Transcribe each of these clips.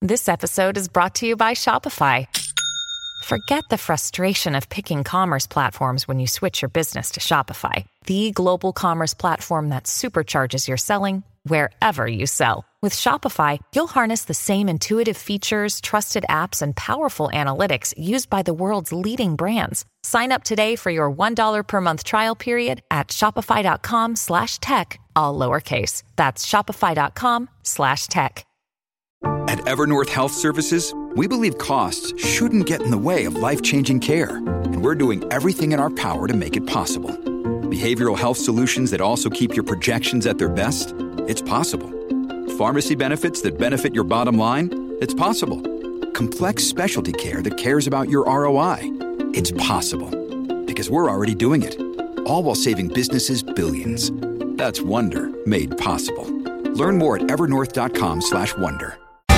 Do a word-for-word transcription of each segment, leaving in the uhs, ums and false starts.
This episode is brought to you by Shopify. Forget the frustration of picking commerce platforms when you switch your business to Shopify, the global commerce platform that supercharges your selling wherever you sell. With Shopify, you'll harness the same intuitive features, trusted apps, and powerful analytics used by the world's leading brands. Sign up today for your one dollar per month trial period at shopify.com slash tech, all lowercase. That's shopify.com slash tech. At Evernorth Health Services, we believe costs shouldn't get in the way of life-changing care, and we're doing everything in our power to make it possible. Behavioral health solutions that also keep your projections at their best? It's possible. Pharmacy benefits that benefit your bottom line? It's possible. Complex specialty care that cares about your R O I? It's possible. Because we're already doing it. All while saving businesses billions. That's Wonder made possible. Learn more at evernorth.com slash wonder.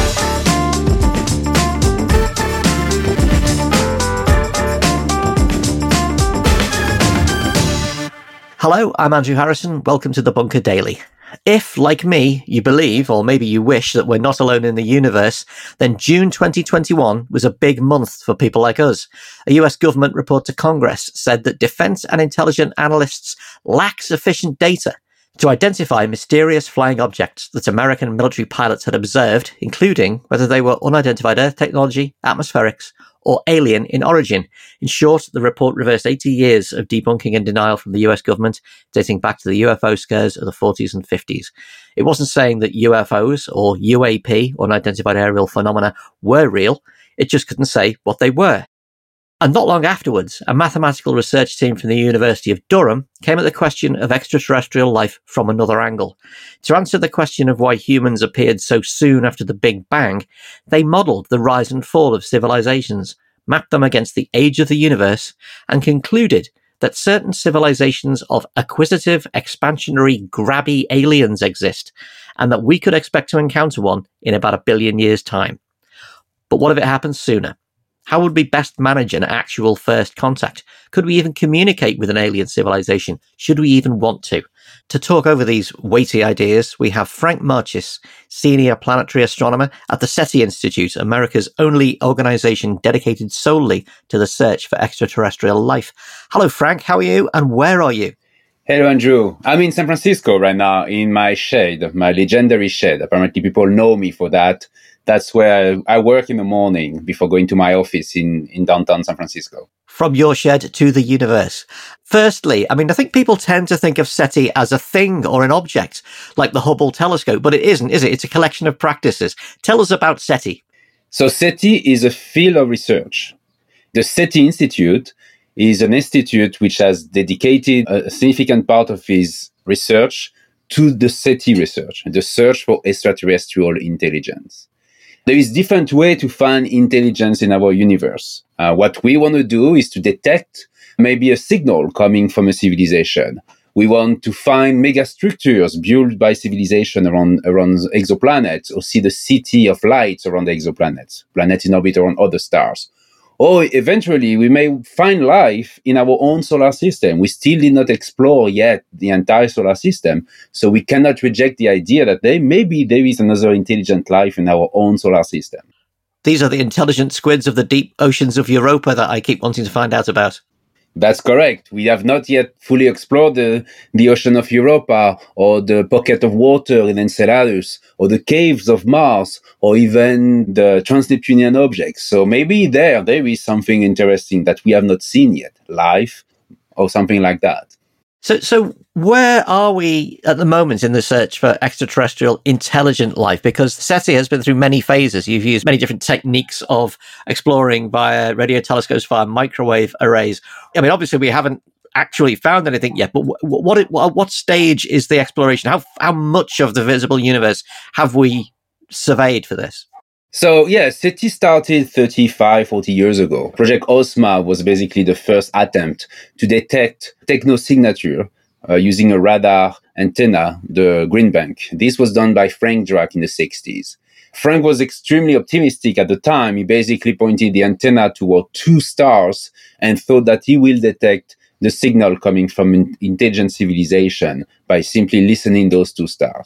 Hello, I'm Andrew Harrison. Welcome to The Bunker Daily. If, like me, you believe, or maybe you wish, that we're not alone in the universe, then June twenty twenty-one was a big month for people like us. A U S government report to Congress said that defense and intelligence analysts lack sufficient data to identify mysterious flying objects that American military pilots had observed, including whether they were unidentified Earth technology, atmospherics, or alien in origin. In short, the report reversed eighty years of debunking and denial from the U S government, dating back to the U F O scares of the forties and fifties. It wasn't saying that U F Os, or U A P, unidentified aerial phenomena, were real. It just couldn't say what they were. And not long afterwards, a mathematical research team from the University of Durham came at the question of extraterrestrial life from another angle. To answer the question of why humans appeared so soon after the Big Bang, they modelled the rise and fall of civilizations, mapped them against the age of the universe, and concluded that certain civilizations of acquisitive, expansionary, grabby aliens exist, and that we could expect to encounter one in about a billion years' time. But what if it happens sooner? How would we best manage an actual first contact? Could we even communicate with an alien civilization? Should we even want to? To talk over these weighty ideas, we have Frank Marchis, senior planetary astronomer at the SETI Institute, America's only organization dedicated solely to the search for extraterrestrial life. Hello, Frank. How are you? And where are you? Hello, Andrew. I'm in San Francisco right now in my shed, my legendary shed. Apparently, people know me for that. That's where I work in the morning before going to my office in, in downtown San Francisco. From your shed to the universe. Firstly, I mean, I think people tend to think of SETI as a thing or an object, like the Hubble telescope, but it isn't, is it? It's a collection of practices. Tell us about SETI. So SETI is a field of research. The SETI Institute is an institute which has dedicated a significant part of its research to the SETI research, the search for extraterrestrial intelligence. There is different way to find intelligence in our universe. Uh, what we want to do is to detect maybe a signal coming from a civilization. We want to find megastructures built by civilization around, around exoplanets, or see the city of lights around the exoplanets, planets in orbit around other stars. Or eventually, we may find life in our own solar system. We still did not explore yet the entire solar system, so we cannot reject the idea that there maybe there is another intelligent life in our own solar system. These are the intelligent squids of the deep oceans of Europa that I keep wanting to find out about. That's correct. We have not yet fully explored the, the ocean of Europa, or the pocket of water in Enceladus, or the caves of Mars, or even the trans-Neptunian objects. So maybe there, there is something interesting that we have not seen yet, life, or something like that. So, so where are we at the moment in the search for extraterrestrial intelligent life? Because SETI has been through many phases. You've used many different techniques of exploring via radio telescopes, via microwave arrays. I mean, obviously, we haven't actually found anything yet, but what, what, what stage is the exploration? How, how much of the visible universe have we surveyed for this? So, yeah, SETI started thirty-five, forty years ago. Project OSMA was basically the first attempt to detect technosignature uh, using a radar antenna, the Green Bank. This was done by Frank Drake in the sixties. Frank was extremely optimistic at the time. He basically pointed the antenna toward two stars and thought that he will detect the signal coming from an intelligent civilization by simply listening those two stars.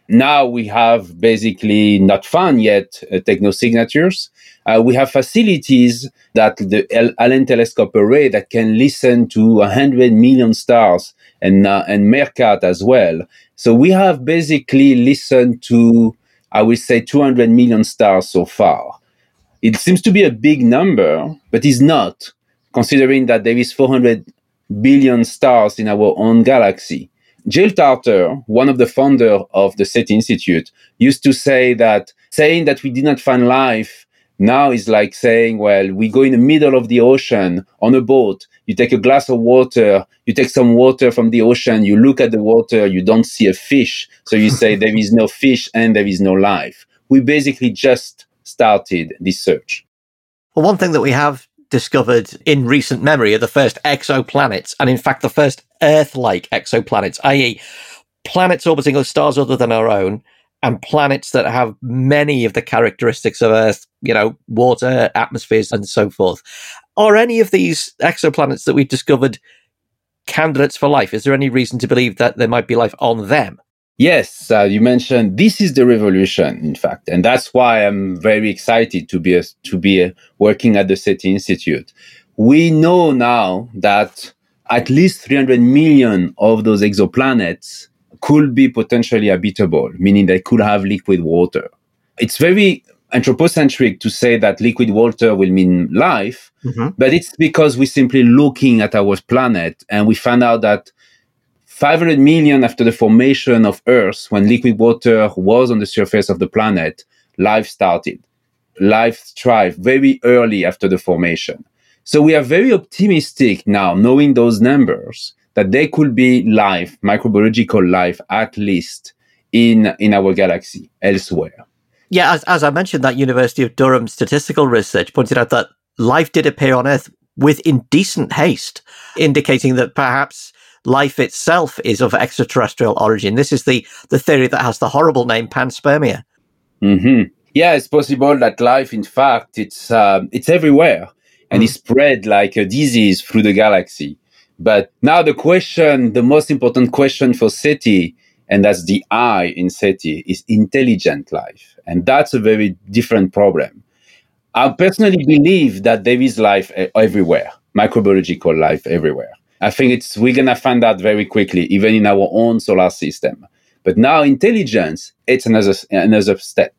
Now we have basically not found yet uh, technosignatures. Uh, we have facilities that the Allen Telescope Array that can listen to one hundred million stars and uh, and Meerkat as well. So we have basically listened to, I would say, two hundred million stars so far. It seems to be a big number, but it's not, considering that there is four hundred billion stars in our own galaxy. Jill Tarter, one of the founders of the SETI Institute, used to say that saying that we did not find life now is like saying, well, we go in the middle of the ocean on a boat, you take a glass of water, you take some water from the ocean, you look at the water, you don't see a fish. So you say there is no fish and there is no life. We basically just started this search. Well, one thing that we have discovered in recent memory are the first exoplanets, and in fact the first Earth-like exoplanets, that is planets orbiting other stars other than our own, and planets that have many of the characteristics of Earth, you know, water, atmospheres, and so forth. Are any of these exoplanets that we've discovered candidates for life? Is there any reason to believe that there might be life on them? Yes, uh, you mentioned this is the revolution, in fact, and that's why I'm very excited to be a, to be a, working at the SETI Institute. We know now that at least three hundred million of those exoplanets could be potentially habitable, meaning they could have liquid water. It's very anthropocentric to say that liquid water will mean life, mm-hmm. but it's because we're simply looking at our planet and we found out that five hundred million after the formation of Earth, when liquid water was on the surface of the planet, life started. Life thrived very early after the formation. So we are very optimistic now, knowing those numbers, that there could be life, microbiological life, at least in, in our galaxy, elsewhere. Yeah, as, as I mentioned, that University of Durham statistical research pointed out that life did appear on Earth with indecent haste, indicating that perhaps life itself is of extraterrestrial origin. This is the, the theory that has the horrible name panspermia. Mm-hmm. Yeah, it's possible that life, in fact, it's uh, it's everywhere and mm. it's spread like a disease through the galaxy. But now the question, the most important question for SETI, and that's the I in SETI, is intelligent life. And that's a very different problem. I personally believe that there is life everywhere, microbiological life everywhere. I think it's we're going to find out very quickly, even in our own solar system. But now intelligence, it's another another step.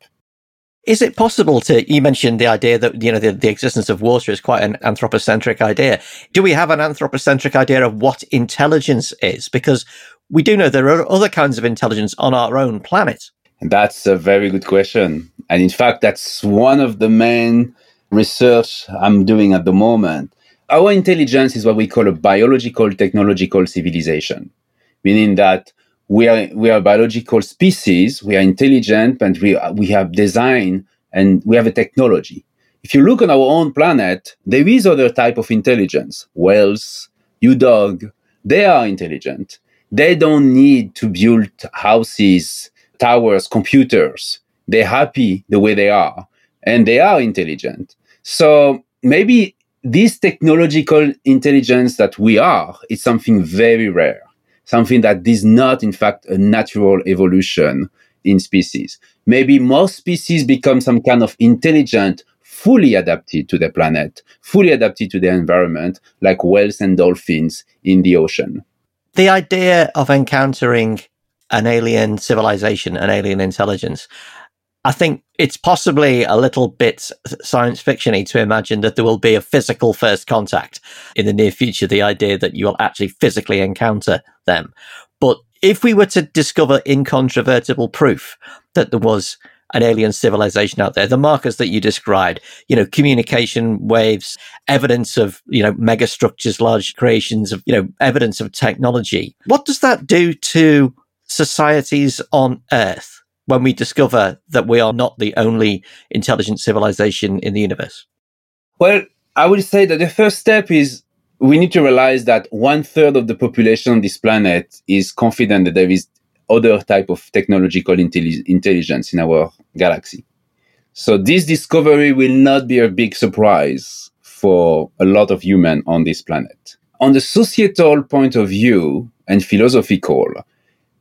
Is it possible to, you mentioned the idea that, you know, the, the existence of water is quite an anthropocentric idea. Do we have an anthropocentric idea of what intelligence is? Because we do know there are other kinds of intelligence on our own planet. That's a very good question. And in fact, that's one of the main research I'm doing at the moment. Our intelligence is what we call a biological technological civilization, meaning that we are we are a biological species, we are intelligent, and we we have design and we have a technology. If you look on our own planet, there is other type of intelligence. Whales, you dog, they are intelligent. They don't need to build houses, towers, computers. They're happy the way they are, and they are intelligent. So maybe this technological intelligence that we are is something very rare, something that is not, in fact, a natural evolution in species. Maybe most species become some kind of intelligent, fully adapted to their planet, fully adapted to their environment, like whales and dolphins in the ocean. The idea of encountering an alien civilization, an alien intelligence, I think it's possibly a little bit science fiction-y to imagine that there will be a physical first contact in the near future, the idea that you will actually physically encounter them. But if we were to discover incontrovertible proof that there was an alien civilization out there, the markers that you described, you know, communication waves, evidence of, you know, megastructures, large creations of, you know, evidence of technology, what does that do to societies on Earth when we discover that we are not the only intelligent civilization in the universe? Well, I would say that the first step is we need to realize that one third of the population on this planet is confident that there is other type of technological intelli- intelligence in our galaxy. So this discovery will not be a big surprise for a lot of humans on this planet. On the societal point of view and philosophical,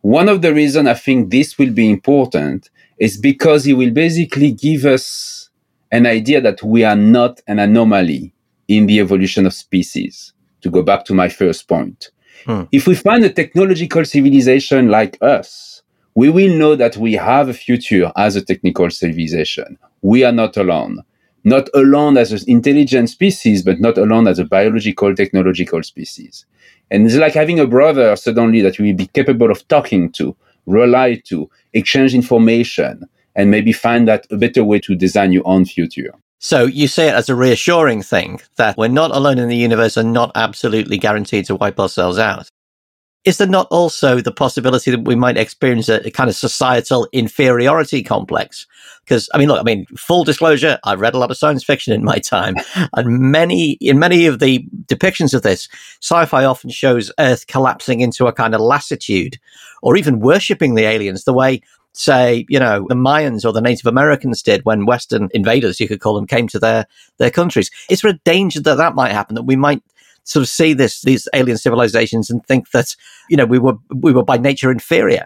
One of the reasons I think this will be important is because it will basically give us an idea that we are not an anomaly in the evolution of species, to go back to my first point. Hmm. If we find a technological civilization like us, we will know that we have a future as a technical civilization. We are not alone. Not alone as an intelligent species, but not alone as a biological, technological species. And it's like having a brother suddenly that you will be capable of talking to, rely to, exchange information, and maybe find that a better way to design your own future. So you say it as a reassuring thing that we're not alone in the universe and not absolutely guaranteed to wipe ourselves out. Is there not also the possibility that we might experience a, a kind of societal inferiority complex? Because, I mean, look, I mean, full disclosure, I've read a lot of science fiction in my time, and many, in many of the depictions of this, sci-fi often shows Earth collapsing into a kind of lassitude, or even worshipping the aliens the way, say, you know, the Mayans or the Native Americans did when Western invaders, you could call them, came to their, their countries. Is there a danger that that might happen, that we might sort of see this, these alien civilizations and think that, you know, we were, we were by nature inferior?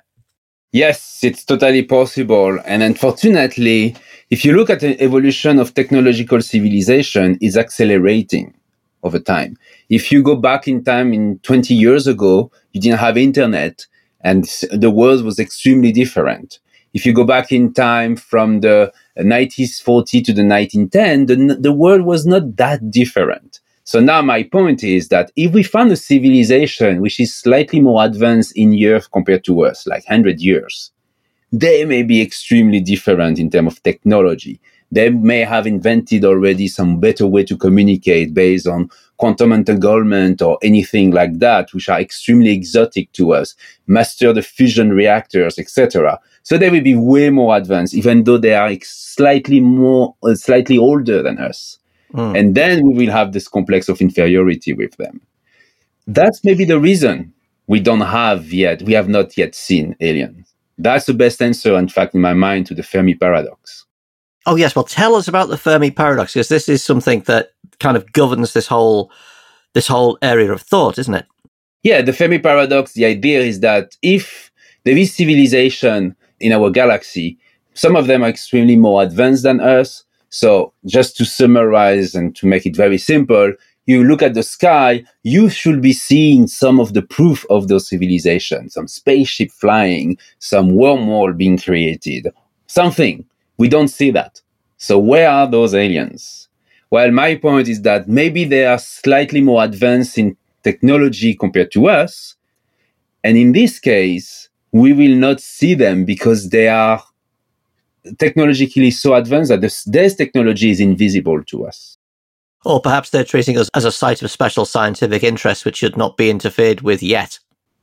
Yes, it's totally possible. And unfortunately, if you look at the evolution of technological civilization, it's accelerating over time. If you go back in time, in twenty years ago, you didn't have internet and the world was extremely different. If you go back in time from the nineteen forty to the nineteen ten, the, the world was not that different. So now my point is that if we find a civilization which is slightly more advanced in years compared to us, like one hundred years, they may be extremely different in terms of technology. They may have invented already some better way to communicate based on quantum entanglement or anything like that, which are extremely exotic to us, master the fusion reactors, et cetera. So they will be way more advanced, even though they are slightly more, uh, slightly older than us. Mm. And then we will have this complex of inferiority with them. That's maybe the reason we don't have yet, we have not yet seen aliens. That's the best answer, in fact, in my mind, to the Fermi paradox. Oh, yes. Well, tell us about the Fermi paradox, because this is something that kind of governs this whole this whole area of thought, isn't it? Yeah, the Fermi paradox, the idea is that if there is civilization in our galaxy, some of them are extremely more advanced than us. So just to summarize and to make it very simple, you look at the sky, you should be seeing some of the proof of those civilizations, some spaceship flying, some wormhole being created, something. We don't see that. So where are those aliens? Well, my point is that maybe they are slightly more advanced in technology compared to us. And in this case, we will not see them because they are technologically so advanced that this, this technology is invisible to us. Or perhaps they're treating us as a site of special scientific interest which should not be interfered with yet.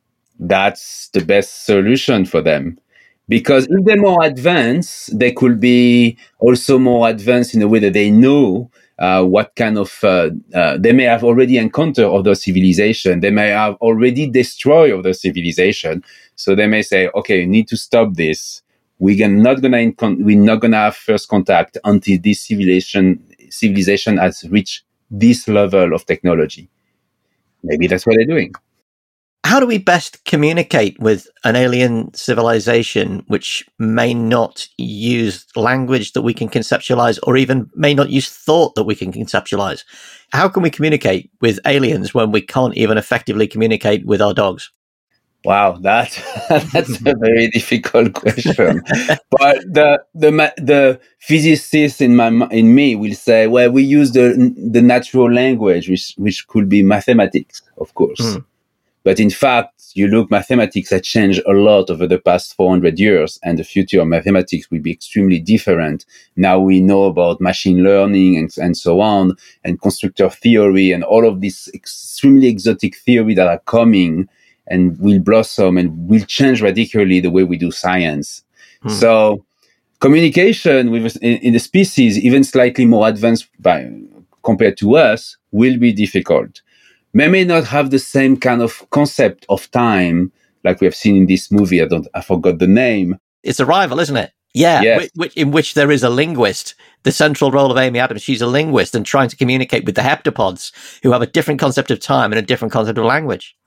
That's the best solution for them. Because if they're more advanced, they could be also more advanced in a way that they know uh, what kind of, uh, uh, they may have already encountered other civilization. They may have already destroyed other civilization. So they may say, okay, you need to stop this. We're not gonna, incon- we're not gonna have first contact until this civilization, civilization has reached this level of technology. Maybe that's what they're doing. How do we best communicate with an alien civilization which may not use language that we can conceptualize, or even may not use thought that we can conceptualize? How can we communicate with aliens when we can't even effectively communicate with our dogs? Wow, that that's a very difficult question. But the the the physicist in my in me will say, well, we use the the natural language, which which could be mathematics, of course. Mm. But in fact, you look, mathematics has changed a lot over the past four hundred years, and the future of mathematics will be extremely different. Now we know about machine learning and, and so on, and constructor theory, and all of these extremely exotic theory that are coming and will blossom and will change radically the way we do science. Hmm. So communication with in, in the species, even slightly more advanced by, compared to us, will be difficult. They may not have the same kind of concept of time like we have seen in this movie. I don't, I forgot the name. It's Arrival, isn't it? Yeah, yes. which, in which there is a linguist. The central role of Amy Adams, she's a linguist and trying to communicate with the heptapods who have a different concept of time and a different concept of language.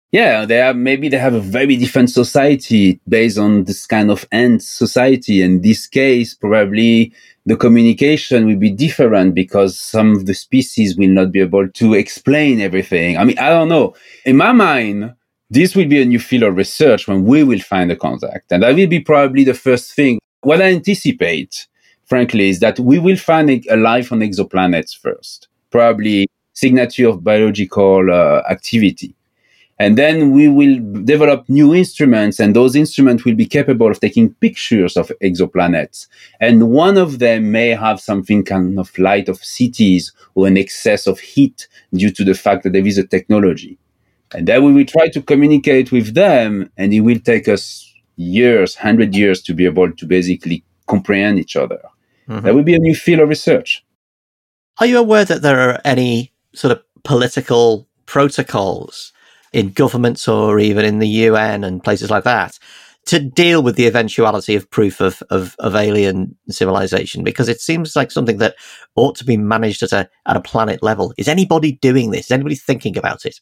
Yeah, they have, maybe they have a very different society based on this kind of ant society. In this case, probably the communication will be different because some of the species will not be able to explain everything. I mean, I don't know. In my mind, this will be a new field of research when we will find a contact. And that will be probably the first thing. What I anticipate, frankly, is that we will find a life on exoplanets first, probably signature of biological uh, activity. And then we will develop new instruments, and those instruments will be capable of taking pictures of exoplanets. And one of them may have something kind of light of cities or an excess of heat due to the fact that there is a technology. And then we will try to communicate with them, and it will take us years, one hundred years to be able to basically comprehend each other. Mm-hmm. That will be a new field of research. Are you aware that there are any sort of political protocols in governments or even in the U N and places like that to deal with the eventuality of proof of, of, of alien civilization? Because it seems like something that ought to be managed at a at a planet level. Is anybody doing this? Is anybody thinking about it?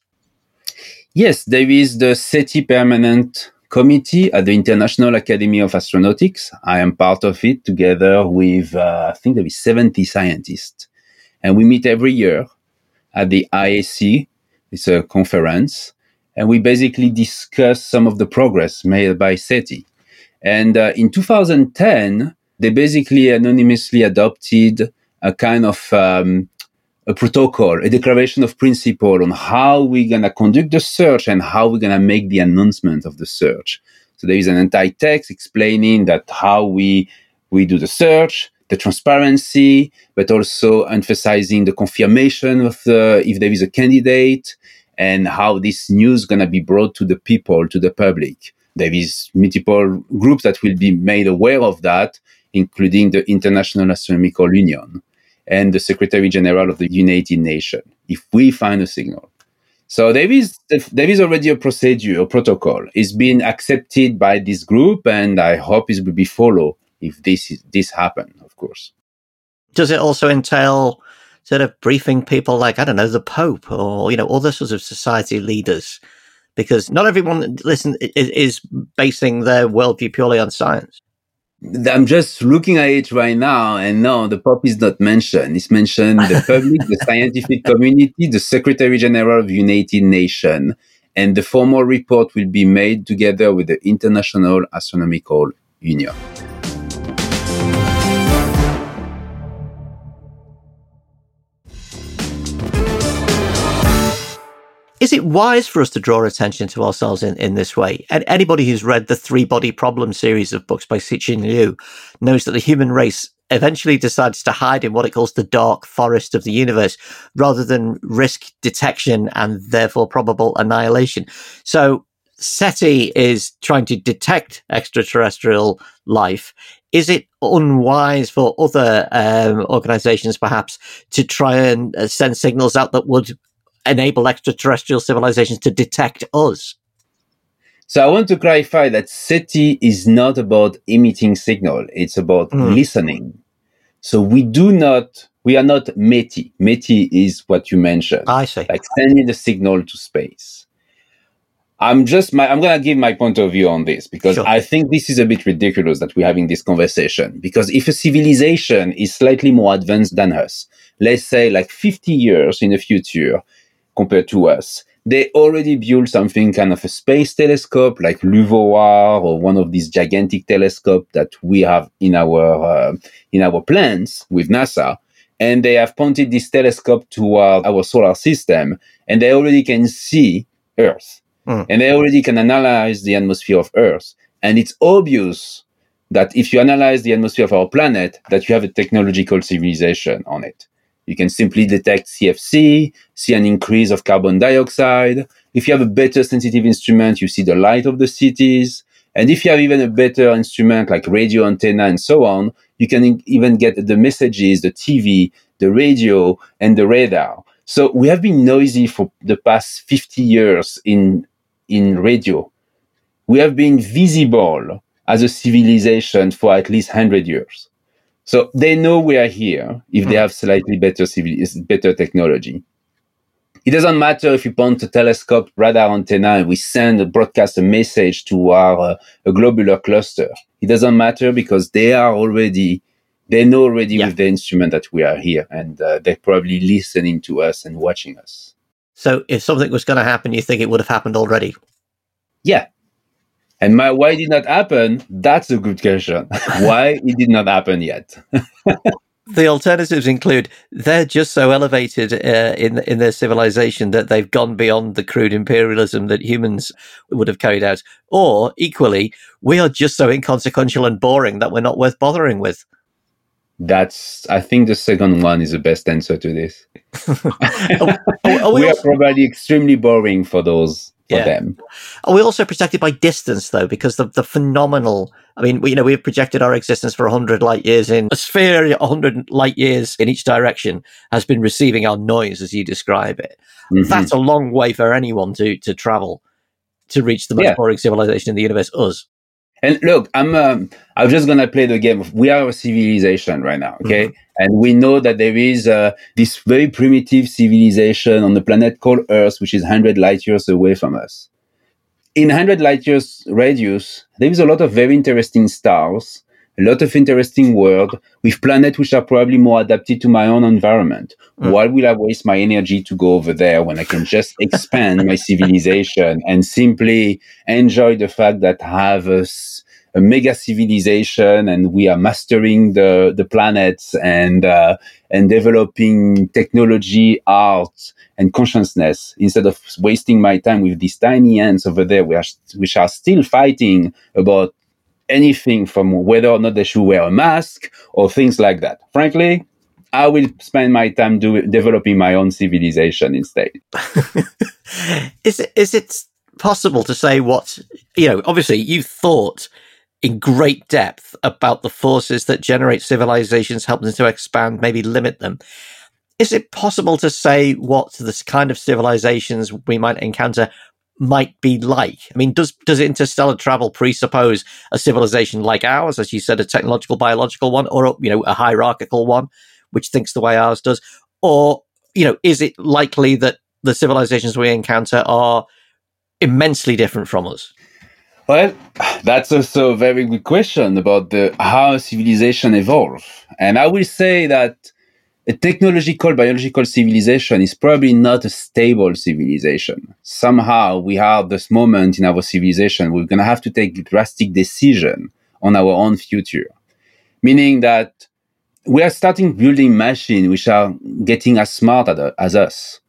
Yes, there is the SETI Permanent Committee at the International Academy of Astronautics. I am part of it together with, uh, I think there is seventy scientists. And we meet every year at the I A C. It's a conference. And we basically discuss some of the progress made by SETI. And uh, in two thousand ten, they basically anonymously adopted a kind of um, a protocol, a declaration of principle on how we're going to conduct the search and how we're going to make the announcement of the search. So there is an entire text explaining that how we we do the search, the transparency, but also emphasizing the confirmation of the, if there is a candidate, and how this news is going to be brought to the people, to the public. There is multiple groups that will be made aware of that, including the International Astronomical Union and the Secretary General of the United Nations, if we find a signal. So there is there is already a procedure, a protocol. It's been accepted by this group, and I hope it will be followed if this is, this happen, of course. Does it also entail sort of briefing people like, I don't know, the Pope or, you know, other sorts of society leaders? Because not everyone, listen, is, is basing their worldview purely on science. I'm just looking at it right now, and no, the Pope is not mentioned. It's mentioned the public, the scientific community, the Secretary General of the United Nations, and the formal report will be made together with the International Astronomical Union. Is it wise for us to draw attention to ourselves in, in this way? And anybody who's read the Three Body Problem series of books by Cixin Liu knows that the human race eventually decides to hide in what it calls the dark forest of the universe rather than risk detection and therefore probable annihilation. So SETI is trying to detect extraterrestrial life. Is it unwise for other um, organizations perhaps to try and uh, send signals out that would enable extraterrestrial civilizations to detect us? So I want to clarify that SETI is not about emitting signal. It's about mm. listening. So we do not, we are not METI. METI is what you mentioned. I see. Like sending the signal to space. I'm just, my, I'm going to give my point of view on this because sure. I think this is a bit ridiculous that we're having this conversation. Because if a civilization is slightly more advanced than us, let's say like fifty years in the future, compared to us, they already built something kind of a space telescope like LUVOIR or one of these gigantic telescopes that we have in our uh, in our plans with NASA, and they have pointed this telescope toward our solar system, and they already can see Earth, mm. and they already can analyze the atmosphere of Earth, and it's obvious that if you analyze the atmosphere of our planet, that you have a technological civilization on it. You can simply detect C F C, see an increase of carbon dioxide. If you have a better sensitive instrument, you see the light of the cities. And if you have even a better instrument like radio antenna and so on, you can in- even get the messages, the T V, the radio, and the radar. So we have been noisy for the past fifty years in, in radio. We have been visible as a civilization for at least one hundred years. So they know we are here if they have slightly better civil, better technology. It doesn't matter if you point a telescope radar antenna and we send a broadcast a message to our uh, a globular cluster. It doesn't matter because they are already, they know already yeah. with the instrument that we are here, and uh, they're probably listening to us and watching us. So if something was going to happen, you think it would have happened already? Yeah. And my why did not happen? That's a good question. Why it did not happen yet? The alternatives include they're just so elevated uh, in in their civilization that they've gone beyond the crude imperialism that humans would have carried out. Or, equally, we are just so inconsequential and boring that we're not worth bothering with. That's, I think the second one is the best answer to this. are, are we we also- are probably extremely boring for those. For yeah. them. Are we also protected by distance, though? Because the, the phenomenal, I mean, we, you know, we've projected our existence for one hundred light years in a sphere, one hundred light years in each direction has been receiving our noise, as you describe it. Mm-hmm. That's a long way for anyone to, to travel to reach the most yeah. boring civilization in the universe, us. And look, I'm um, I'm just going to play the game of we are a civilization right now, okay? Mm-hmm. And we know that there is uh, this very primitive civilization on the planet called Earth, which is one hundred light years away from us. In one hundred light years radius, there is a lot of very interesting stars, a lot of interesting worlds with planets which are probably more adapted to my own environment. Mm. Why will I waste my energy to go over there when I can just expand my civilization and simply enjoy the fact that I have a, a mega civilization and we are mastering the, the planets and, uh, and developing technology, art, and consciousness instead of wasting my time with these tiny ants over there, which are, which are still fighting about anything from whether or not they should wear a mask or things like that. Frankly, I will spend my time doing developing my own civilization instead. is it is it possible to say what, you know, obviously you thought in great depth about the forces that generate civilizations, help them to expand, maybe limit them. Is it possible to say what this kind of civilizations we might encounter might be like? I mean, does does interstellar travel presuppose a civilization like ours, as you said, a technological, biological one, or, you know, a hierarchical one, which thinks the way ours does? Or, you know, is it likely that the civilizations we encounter are immensely different from us? Well, that's also a very good question about the how civilization evolve. And I will say that a technological, biological civilization is probably not a stable civilization. Somehow we have this moment in our civilization, we're going to have to take a drastic decision on our own future. Meaning that we are starting building machines which are getting as smart as us.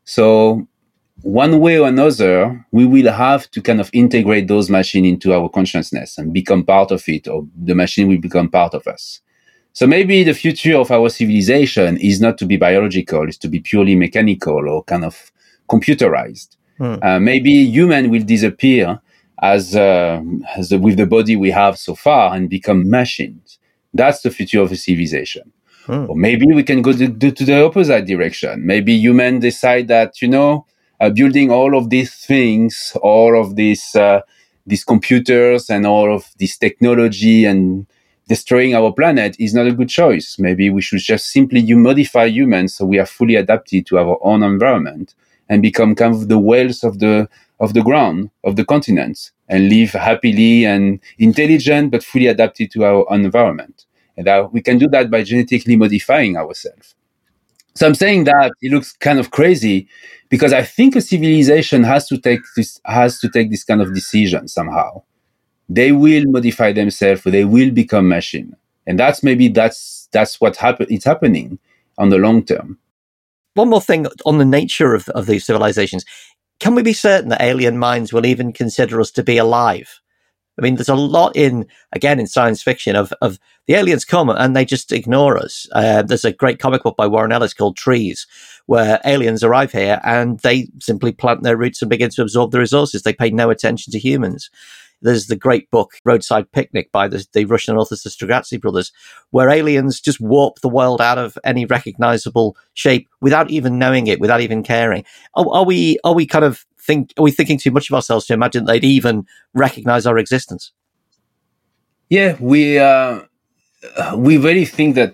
So one way or another, we will have to kind of integrate those machines into our consciousness and become part of it, or the machine will become part of us. So maybe the future of our civilization is not to be biological, it's to be purely mechanical or kind of computerized. Hmm. Uh, maybe human will disappear as, uh, as the, with the body we have so far and become machines. That's the future of a civilization. Hmm. Or maybe we can go to, to the opposite direction. Maybe humans decide that, you know, uh, building all of these things, all of these, uh, these computers and all of this technology and destroying our planet is not a good choice. Maybe we should just simply modify humans so we are fully adapted to our own environment and become kind of the whales of the of the ground, of the continents, and live happily and intelligent but fully adapted to our environment. And that we can do that by genetically modifying ourselves. So I'm saying that it looks kind of crazy because I think a civilization has to take this has to take this kind of decision somehow. They will modify themselves, they will become machine. And that's maybe that's that's what happen it's happening on the long term. One more thing on the nature of, of these civilizations. Can we be certain that alien minds will even consider us to be alive? I mean, there's a lot in, again, in science fiction of, of the aliens come and they just ignore us. Uh, there's a great comic book by Warren Ellis called Trees, where aliens arrive here and they simply plant their roots and begin to absorb the resources. They pay no attention to humans. There's the great book, Roadside Picnic, by the, the Russian authors, the Strugatsky brothers, where aliens just warp the world out of any recognizable shape without even knowing it, without even caring. Are, are we are we kind of think are we thinking too much of ourselves to imagine they'd even recognize our existence? Yeah, we uh, we really think that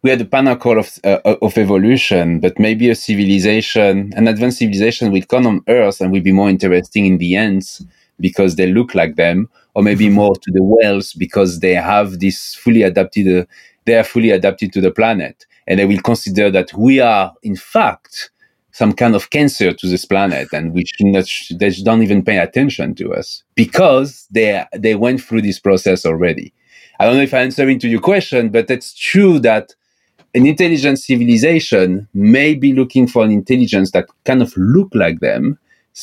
we are the pinnacle of uh, of evolution, but maybe a civilization, an advanced civilization will come on Earth and will be more interesting in the ants because they look like them, or maybe more to the whales because they have this fully adapted, uh, they are fully adapted to the planet. And they will consider that we are, in fact, some kind of cancer to this planet, and we should not, they don't even pay attention to us because they they went through this process already. I don't know if I'm answering to your question, but it's true that an intelligent civilization may be looking for an intelligence that kind of look like them.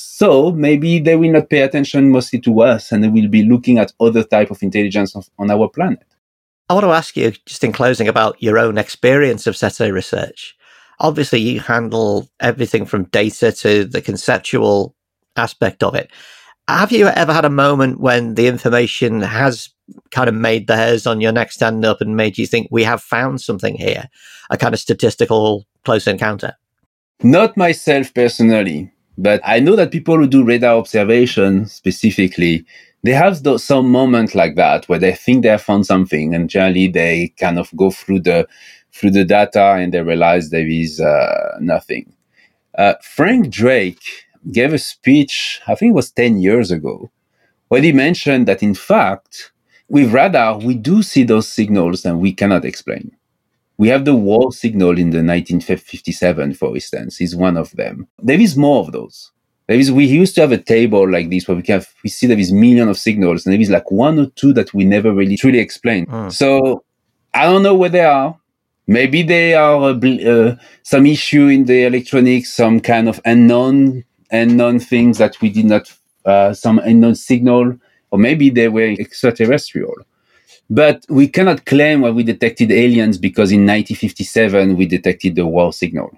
So maybe they will not pay attention mostly to us, and they will be looking at other type of intelligence of, on our planet. I want to ask you, just in closing, about your own experience of SETI research. Obviously, you handle everything from data to the conceptual aspect of it. Have you ever had a moment when the information has kind of made the hairs on your neck stand up and made you think we have found something here, a kind of statistical close encounter? Not myself personally, but I know that people who do radar observation specifically, they have those, some moments like that where they think they have found something, and generally they kind of go through the through the data and they realize there is uh, nothing. Uh, Frank Drake gave a speech, I think it was ten years ago, where he mentioned that in fact, with radar, we do see those signals and we cannot explain. We have the war signal in the nineteen fifty-seven, for instance, is one of them. There is more of those. There is, we used to have a table like this where we can we see there is millions of signals, and there is like one or two that we never really truly explain. Mm. So I don't know where they are. Maybe they are uh, some issue in the electronics, some kind of unknown unknown things that we did not, uh, some unknown signal, or maybe they were extraterrestrial. But we cannot claim that we detected aliens because in nineteen fifty-seven we detected the war signal.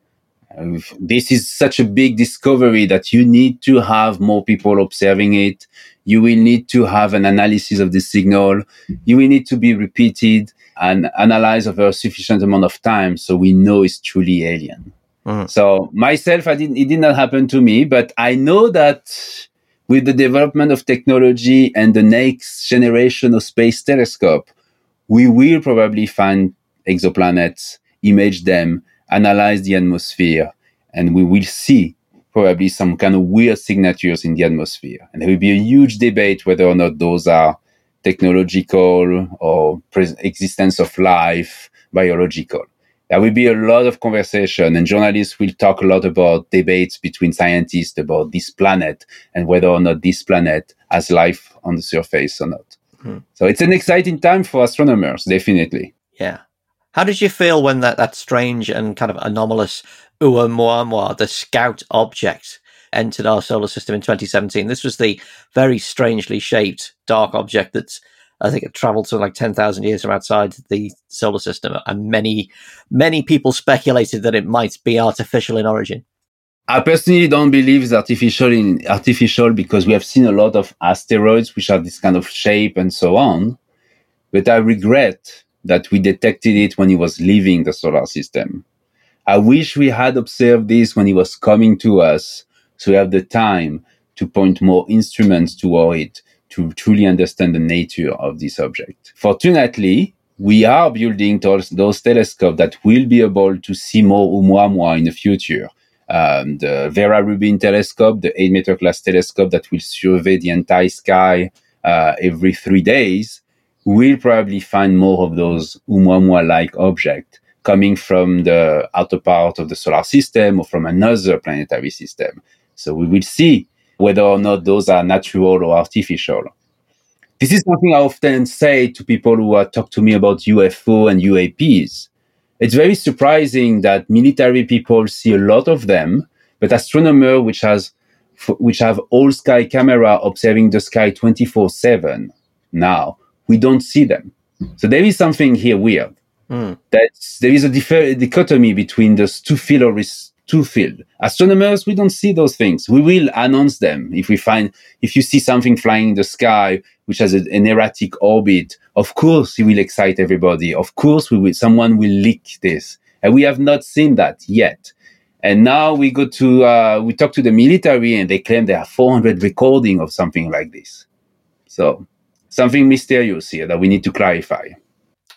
Uh, this is such a big discovery that you need to have more people observing it. You will need to have an analysis of the signal. You will need to be repeated and analyzed over a sufficient amount of time so we know it's truly alien. Mm-hmm. So myself, I didn't, it did not happen to me, but I know that with the development of technology and the next generation of space telescope, we will probably find exoplanets, image them, analyze the atmosphere, and we will see probably some kind of weird signatures in the atmosphere. And there will be a huge debate whether or not those are technological or pre- existence of life, biological. There will be a lot of conversation, and journalists will talk a lot about debates between scientists about this planet and whether or not this planet has life on the surface or not. Hmm. So it's an exciting time for astronomers, definitely. Yeah. How did you feel when that, that strange and kind of anomalous Oumuamua, the scout object, entered our solar system in twenty seventeen? This was the very strangely shaped dark object that's, I think it traveled to like ten thousand years from outside the solar system. And many, many people speculated that it might be artificial in origin. I personally don't believe it's artificial in artificial because we have seen a lot of asteroids which are this kind of shape and so on. But I regret that we detected it when it was leaving the solar system. I wish we had observed this when it was coming to us, so we have the time to point more instruments toward it to truly understand the nature of this object. Fortunately, we are building those, those telescopes that will be able to see more Oumuamua in the future. Um, the Vera Rubin telescope, the eight meter class telescope that will survey the entire sky uh, every three days, we'll probably find more of those Oumuamua-like objects coming from the outer part of the solar system or from another planetary system. So we will see whether or not those are natural or artificial. This is something I often say to people who are talk to me about U F O and U A Ps. It's very surprising that military people see a lot of them, but astronomers which has which have all sky camera observing the sky twenty-four seven now, we don't see them. So there is something here weird. Mm. That's, there is a differ- dichotomy between those two fields. Two field. Astronomers, we don't see those things. We will announce them if we find, if you see something flying in the sky which has a, an erratic orbit. Of course, it will excite everybody. Of course, we will. Someone will leak this, and we have not seen that yet. And now we go to uh, we talk to the military, and they claim there are four hundred recordings of something like this. So something mysterious here that we need to clarify.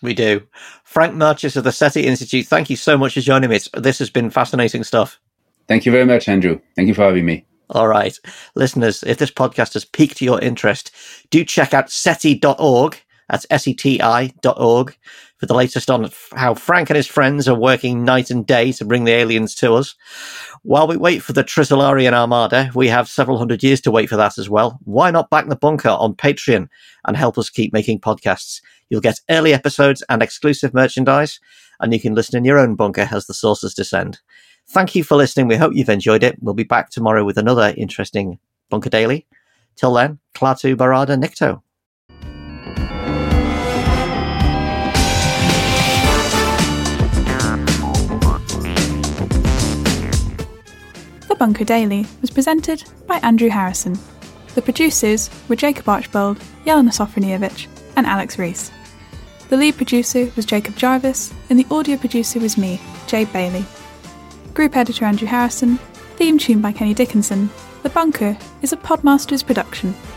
We do. Frank Marchis of the SETI Institute, thank you so much for joining me. It's, this has been fascinating stuff. Thank you very much, Andrew. Thank you for having me. All right. Listeners, if this podcast has piqued your interest, do check out seti dot org. That's S E T I dot org for the latest on how Frank and his friends are working night and day to bring the aliens to us. While we wait for the Trisolarian Armada, we have several hundred years to wait for that as well. Why not back the bunker on Patreon and help us keep making podcasts? You'll get early episodes and exclusive merchandise, and you can listen in your own bunker as the sources descend. Thank you for listening. We hope you've enjoyed it. We'll be back tomorrow with another interesting Bunker Daily. Till then, Klaatu Barada Nikto. The Bunker Daily was presented by Andrew Harrison. The producers were Jacob Archbold, Jelena Sofronijevic, and Alex Rees. The lead producer was Jacob Jarvis, and the audio producer was me, Jade Bailey. Group editor Andrew Harrison, theme tune by Kenny Dickinson. The Bunker is a Podmasters production.